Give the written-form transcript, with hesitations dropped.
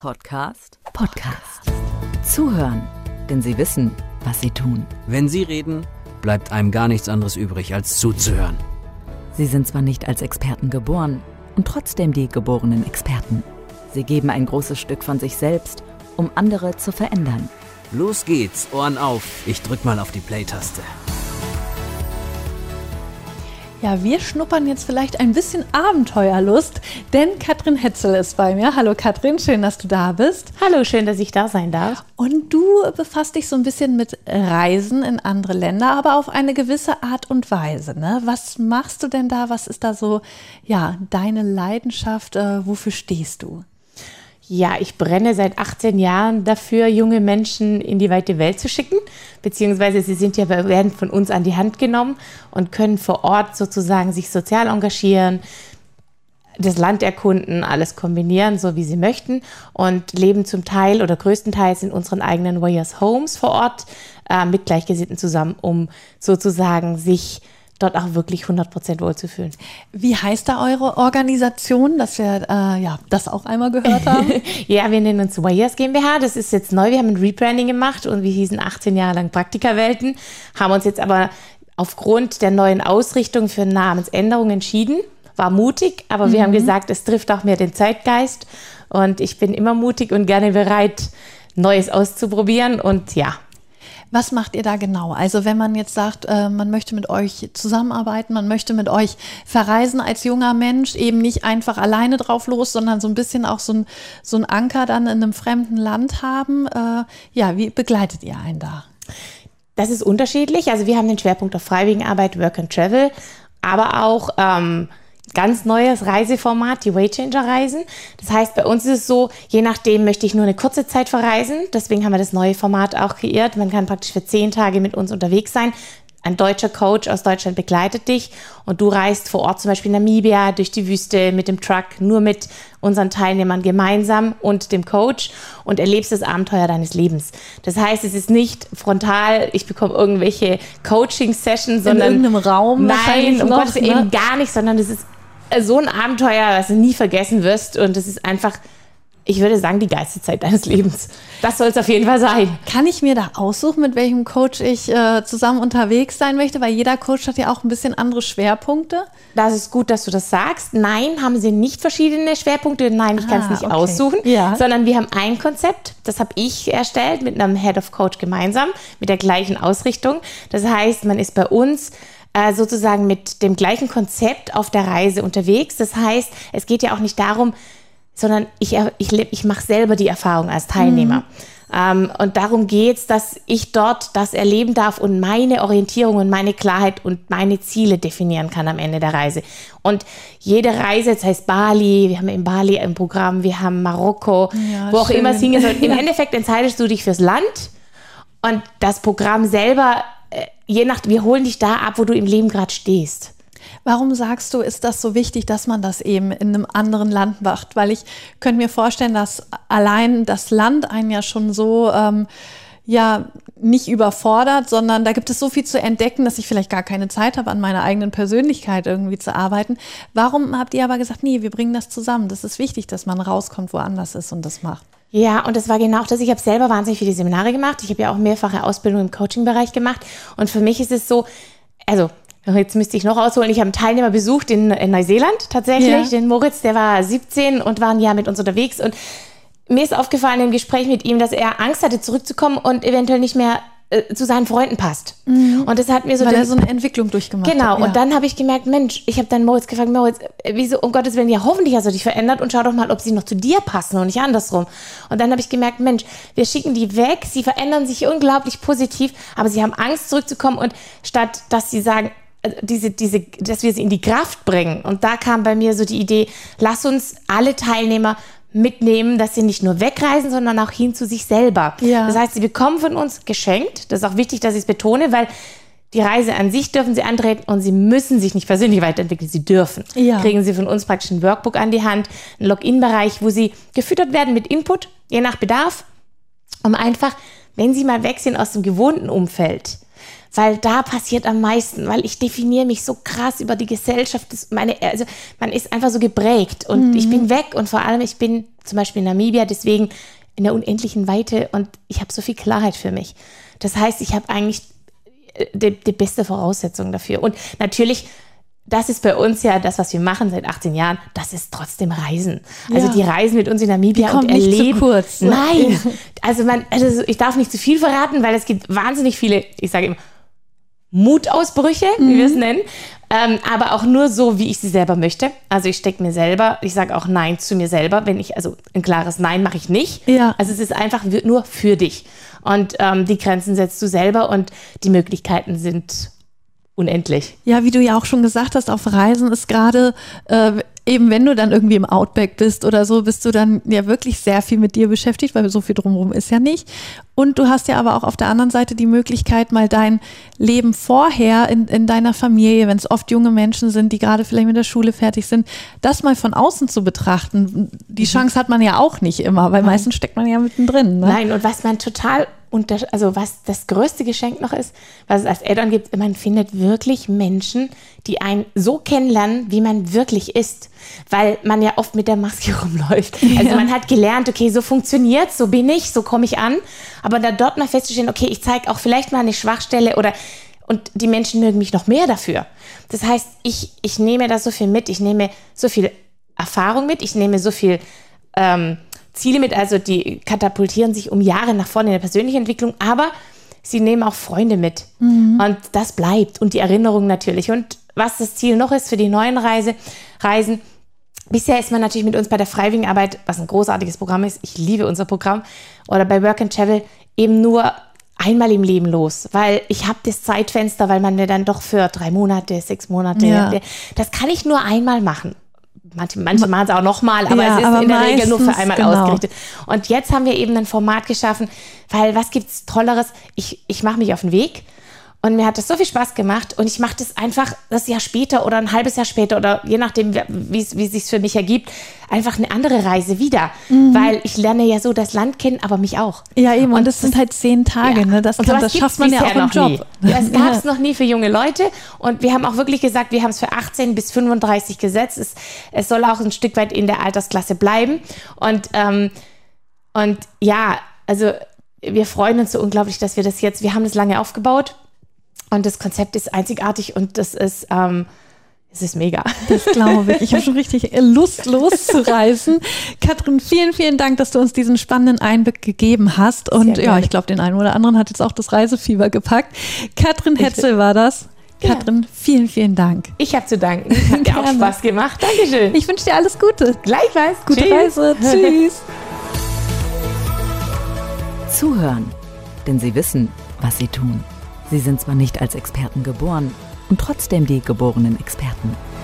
Podcast. Zuhören, denn sie wissen, was sie tun. Wenn sie reden, bleibt einem gar nichts anderes übrig, als zuzuhören. Sie sind zwar nicht als Experten geboren und trotzdem die geborenen Experten. Sie geben ein großes Stück von sich selbst, um andere zu verändern. Los geht's, Ohren auf. Ich drück mal auf die Play-Taste. Ja, wir schnuppern jetzt vielleicht ein bisschen Abenteuerlust, denn Katrin Hetzel ist bei mir. Hallo Katrin, schön, dass du da bist. Hallo, schön, dass ich da sein darf. Und du befasst dich so ein bisschen mit Reisen in andere Länder, aber auf eine gewisse Art und Weise, ne? Was machst du denn da? Was ist da so, ja, deine Leidenschaft? Wofür stehst du? Ja, ich brenne seit 18 Jahren dafür, junge Menschen in die weite Welt zu schicken, beziehungsweise sie werden von uns an die Hand genommen und können vor Ort sozusagen sich sozial engagieren, das Land erkunden, alles kombinieren, so wie sie möchten und leben zum Teil oder größtenteils in unseren eigenen Warriors Homes vor Ort mit Gleichgesinnten zusammen, um sozusagen sich dort auch wirklich 100% wohlzufühlen. Wie heißt da eure Organisation, dass wir das auch einmal gehört haben? Ja, wir nennen uns Warriors GmbH. Das ist jetzt neu. Wir haben ein Rebranding gemacht und wir hießen 18 Jahre lang Praktikerwelten, haben uns jetzt aber aufgrund der neuen Ausrichtung für Namensänderung entschieden. War mutig, aber wir haben gesagt, es trifft auch mehr den Zeitgeist und ich bin immer mutig und gerne bereit, Neues auszuprobieren und ja. Was macht ihr da genau? Also wenn man jetzt sagt, man möchte mit euch zusammenarbeiten, man möchte mit euch verreisen als junger Mensch, eben nicht einfach alleine drauf los, sondern so ein bisschen auch so ein Anker dann in einem fremden Land haben. Wie begleitet ihr einen da? Das ist unterschiedlich. Also wir haben den Schwerpunkt auf Freiwilligenarbeit, Work and Travel, aber auch ganz neues Reiseformat, die Waychanger-Reisen. Das heißt, bei uns ist es so, je nachdem möchte ich nur eine kurze Zeit verreisen. Deswegen haben wir das neue Format auch kreiert. Man kann praktisch für 10 Tage mit uns unterwegs sein. Ein deutscher Coach aus Deutschland begleitet dich und du reist vor Ort zum Beispiel in Namibia durch die Wüste mit dem Truck, nur mit unseren Teilnehmern gemeinsam und dem Coach und erlebst das Abenteuer deines Lebens. Das heißt, es ist nicht frontal, ich bekomme irgendwelche Coaching-Sessions, sondern in irgendeinem Raum. Nein, um Gottes Willen eben gar nicht, sondern es ist so ein Abenteuer, das du nie vergessen wirst und es ist einfach, ich würde sagen, die geilste Zeit deines Lebens. Das soll es auf jeden Fall sein. Kann ich mir da aussuchen, mit welchem Coach ich zusammen unterwegs sein möchte? Weil jeder Coach hat ja auch ein bisschen andere Schwerpunkte. Das ist gut, dass du das sagst. Nein, haben sie nicht verschiedene Schwerpunkte. Nein, ich kann es nicht aussuchen. Ja. Sondern wir haben ein Konzept, das habe ich erstellt mit einem Head of Coach gemeinsam, mit der gleichen Ausrichtung. Das heißt, man ist bei uns sozusagen mit dem gleichen Konzept auf der Reise unterwegs. Das heißt, es geht ja auch nicht darum, sondern ich mache selber die Erfahrung als Teilnehmer. Und darum geht's, dass ich dort das erleben darf und meine Orientierung und meine Klarheit und meine Ziele definieren kann am Ende der Reise. Und jede Reise, das heißt Bali, wir haben in Bali ein Programm, wir haben Marokko, wo auch immer es hingehen soll. Im Endeffekt entscheidest du dich fürs Land und das Programm selber, wir holen dich da ab, wo du im Leben gerade stehst. Warum sagst du, ist das so wichtig, dass man das eben in einem anderen Land macht? Weil ich könnte mir vorstellen, dass allein das Land einen ja schon so nicht überfordert, sondern da gibt es so viel zu entdecken, dass ich vielleicht gar keine Zeit habe, an meiner eigenen Persönlichkeit irgendwie zu arbeiten. Warum habt ihr aber gesagt, nee, wir bringen das zusammen? Das ist wichtig, dass man rauskommt, woanders ist und das macht. Ja, und das war genau das. Ich habe selber wahnsinnig viele Seminare gemacht. Ich habe ja auch mehrfache Ausbildung im Coaching-Bereich gemacht. Und für mich ist es so, also jetzt müsste ich noch ausholen. Ich habe einen Teilnehmer besucht in Neuseeland tatsächlich, den Moritz, der war 17 und war ein Jahr mit uns unterwegs. Und mir ist aufgefallen im Gespräch mit ihm, dass er Angst hatte, zurückzukommen und eventuell nicht mehr zu seinen Freunden passt. Und das hat mir so... Weil er so eine Entwicklung durchgemacht hat. Genau, und dann habe ich gemerkt, Mensch, ich habe dann Moritz gefragt, Moritz, wieso, um Gottes Willen, ja hoffentlich hast du dich verändert und schau doch mal, ob sie noch zu dir passen und nicht andersrum. Und dann habe ich gemerkt, Mensch, wir schicken die weg, sie verändern sich unglaublich positiv, aber sie haben Angst zurückzukommen und statt, dass sie sagen, dass wir sie in die Kraft bringen. Und da kam bei mir so die Idee, lass uns alle Teilnehmer mitnehmen, dass sie nicht nur wegreisen, sondern auch hin zu sich selber. Ja. Das heißt, sie bekommen von uns geschenkt. Das ist auch wichtig, dass ich es betone, weil die Reise an sich dürfen sie antreten und sie müssen sich nicht persönlich weiterentwickeln. Sie dürfen. Ja. Kriegen sie von uns praktisch ein Workbook an die Hand, einen Login-Bereich, wo sie gefüttert werden mit Input, je nach Bedarf, um einfach, wenn sie mal weg sind aus dem gewohnten Umfeld, weil da passiert am meisten, weil ich definiere mich so krass über die Gesellschaft, also man ist einfach so geprägt und ich bin weg und vor allem ich bin zum Beispiel in Namibia, deswegen in der unendlichen Weite und ich habe so viel Klarheit für mich. Das heißt, ich habe eigentlich die beste Voraussetzung dafür und natürlich, das ist bei uns ja das, was wir machen seit 18 Jahren, das ist trotzdem Reisen. Also die reisen mit uns in Namibia und erleben. Nicht zu kurz. Ne? Nein, also ich darf nicht zu viel verraten, weil es gibt wahnsinnig viele, ich sage immer, Mutausbrüche, wie wir es nennen, aber auch nur so, wie ich sie selber möchte. Also ich sage auch Nein zu mir selber, also ein klares Nein mache ich nicht. Ja. Also es ist einfach nur für dich. Und die Grenzen setzt du selber und die Möglichkeiten sind unendlich. Ja, wie du ja auch schon gesagt hast, auf Reisen ist gerade, eben wenn du dann irgendwie im Outback bist oder so, bist du dann ja wirklich sehr viel mit dir beschäftigt, weil so viel drumherum ist ja nicht. Und du hast ja aber auch auf der anderen Seite die Möglichkeit, mal dein Leben vorher in deiner Familie, wenn es oft junge Menschen sind, die gerade vielleicht mit der Schule fertig sind, das mal von außen zu betrachten. Die Chance hat man ja auch nicht immer, weil meistens steckt man ja mittendrin. Ne? Nein, und was man total was das größte Geschenk noch ist, was es als Eltern gibt, man findet wirklich Menschen, die einen so kennenlernen, wie man wirklich ist. Weil man ja oft mit der Maske rumläuft. Also man hat gelernt, okay, so funktioniert's, so bin ich, so komme ich an. Aber da dort mal festzustellen, okay, ich zeige auch vielleicht mal eine Schwachstelle und die Menschen mögen mich noch mehr dafür. Das heißt, ich nehme da so viel mit, ich nehme so viel Erfahrung mit, ich nehme so viel Ziele mit, also die katapultieren sich um Jahre nach vorne in der persönlichen Entwicklung, aber sie nehmen auch Freunde mit. Und das bleibt und die Erinnerung natürlich. Und was das Ziel noch ist für die neuen Reisen, bisher ist man natürlich mit uns bei der Freiwilligenarbeit, was ein großartiges Programm ist, ich liebe unser Programm, oder bei Work and Travel eben nur einmal im Leben los, weil ich habe das Zeitfenster, weil man mir dann doch für 3 Monate, 6 Monate, das kann ich nur einmal machen. Manche machen es auch nochmal, aber es ist in der Regel nur für einmal ausgerichtet. Und jetzt haben wir eben ein Format geschaffen, weil was gibt's Tolleres? Ich mache mich auf den Weg und mir hat das so viel Spaß gemacht und ich mache das einfach das Jahr später oder ein halbes Jahr später oder je nachdem, wie es sich für mich ergibt, einfach eine andere Reise wieder, weil ich lerne ja so das Land kennen, aber mich auch. Ja, eben, und das sind halt 10 Tage, ne? Das schafft man ja auch im Job. Das gab es noch nie für junge Leute und wir haben auch wirklich gesagt, wir haben es für 18 bis 35 gesetzt. Es soll auch ein Stück weit in der Altersklasse bleiben und ja, also wir freuen uns so unglaublich, dass wir haben das lange aufgebaut und das Konzept ist einzigartig und das ist es ist mega. Das glaube ich. Ich habe schon richtig Lust, loszureisen. Katrin, vielen, vielen Dank, dass du uns diesen spannenden Einblick gegeben hast. Und ja, ich glaube, den einen oder anderen hat jetzt auch das Reisefieber gepackt. Katrin Hetzel war das. Katrin, vielen, vielen Dank. Ich habe zu danken. Hat dir auch Spaß gemacht. Dankeschön. Ich wünsche dir alles Gute. Gleichfalls. Gute Reise. Tschüss. Zuhören, denn sie wissen, was sie tun. Sie sind zwar nicht als Experten geboren und trotzdem die geborenen Experten.